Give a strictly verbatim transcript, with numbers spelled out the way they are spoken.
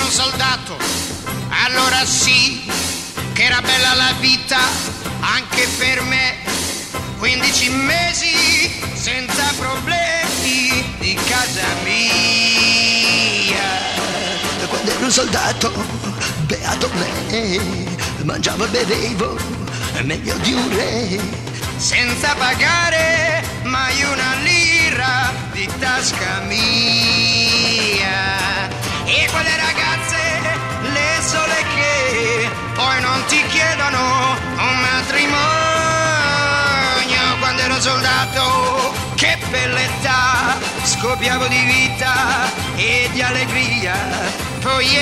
un soldato, allora sì che era bella la vita anche per me. Quindici mesi senza problemi di casa mia. Quando ero un soldato, beato me, mangiavo e bevevo meglio di un re, senza pagare mai una lira di tasca mia. E quelle ragazze, le sole che poi non ti chiedono un matrimonio. Quando ero soldato, che bellezza, scoppiavo di vita e di allegria. Poi